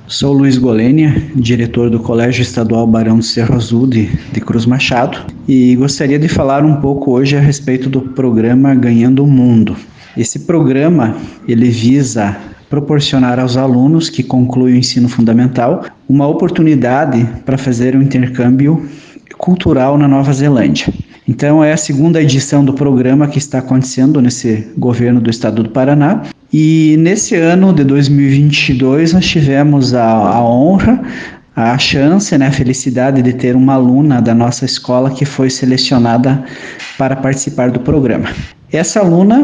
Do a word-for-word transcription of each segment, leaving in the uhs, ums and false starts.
Sou Luiz Golenia, diretor do Colégio Estadual Barão do Cerro Azul de, de Cruz Machado, e gostaria de falar um pouco hoje a respeito do programa Ganhando o Mundo. Esse programa, ele visa proporcionar aos alunos que concluem o ensino fundamental uma oportunidade para fazer um intercâmbio cultural na Nova Zelândia. Então, é a segunda edição do programa que está acontecendo nesse governo do estado do Paraná. E nesse ano de dois mil e vinte e dois, nós tivemos a, a honra, a chance, né, a felicidade de ter uma aluna da nossa escola que foi selecionada para participar do programa. Essa aluna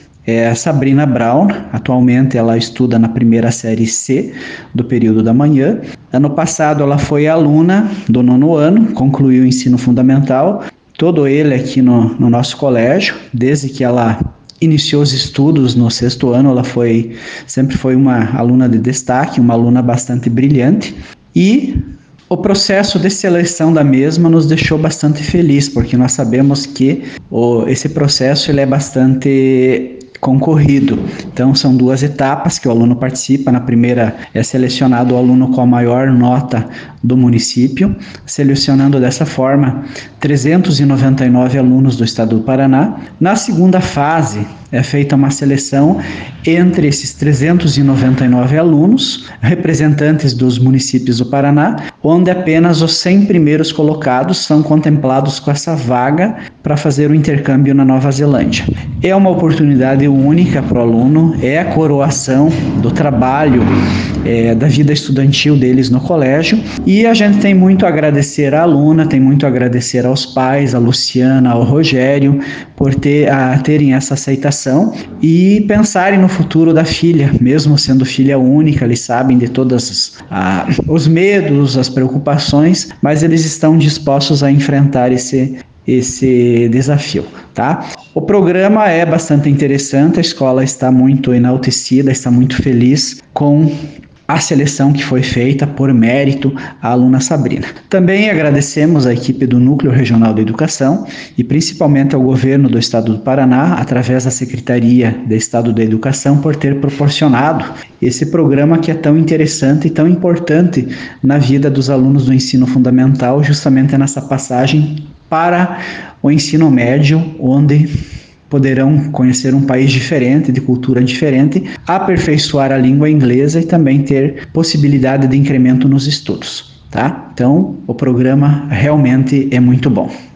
é a Sabrina Brown. Atualmente ela estuda na primeira série C do período da manhã. Ano passado ela foi aluna do nono ano, concluiu o ensino fundamental, todo ele aqui no, no nosso colégio. Desde que ela iniciou os estudos no sexto ano, ela foi, sempre foi uma aluna de destaque, uma aluna bastante brilhante, e o processo de seleção da mesma nos deixou bastante feliz, porque nós sabemos que o, esse processo ele é bastante concorrido. Então, são duas etapas que o aluno participa. Na primeira é selecionado o aluno com a maior nota do município, selecionando dessa forma trezentos e noventa e nove alunos do estado do Paraná. Na segunda fase, é feita uma seleção entre esses trezentos e noventa e nove alunos, representantes dos municípios do Paraná, onde apenas os cem primeiros colocados são contemplados com essa vaga para fazer o intercâmbio na Nova Zelândia. É uma oportunidade única para o aluno, é a coroação do trabalho, é, da vida estudantil deles no colégio, e a gente tem muito a agradecer à aluna, tem muito a agradecer aos pais, a Luciana, ao Rogério, por ter, a, terem essa aceitação e pensarem no futuro da filha, mesmo sendo filha única. Eles sabem de todos os medos, as preocupações, mas eles estão dispostos a enfrentar esse esse desafio, tá? O programa é bastante interessante, a escola está muito enaltecida, está muito feliz com a seleção que foi feita por mérito à aluna Sabrina. Também agradecemos à equipe do Núcleo Regional de Educação e principalmente ao governo do estado do Paraná, através da Secretaria de Estado da Educação, por ter proporcionado esse programa que é tão interessante e tão importante na vida dos alunos do ensino fundamental, justamente nessa passagem para o ensino médio, onde poderão conhecer um país diferente, de cultura diferente, aperfeiçoar a língua inglesa e também ter possibilidade de incremento nos estudos, tá? Então, o programa realmente é muito bom.